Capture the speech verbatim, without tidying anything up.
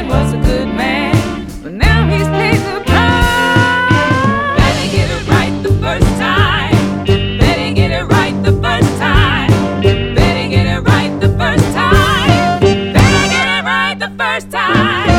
dad was a good man, but now he's paid the price. Better get it right the first time. Better get it right the first time. Better get it right the first time. Better get it right the first time.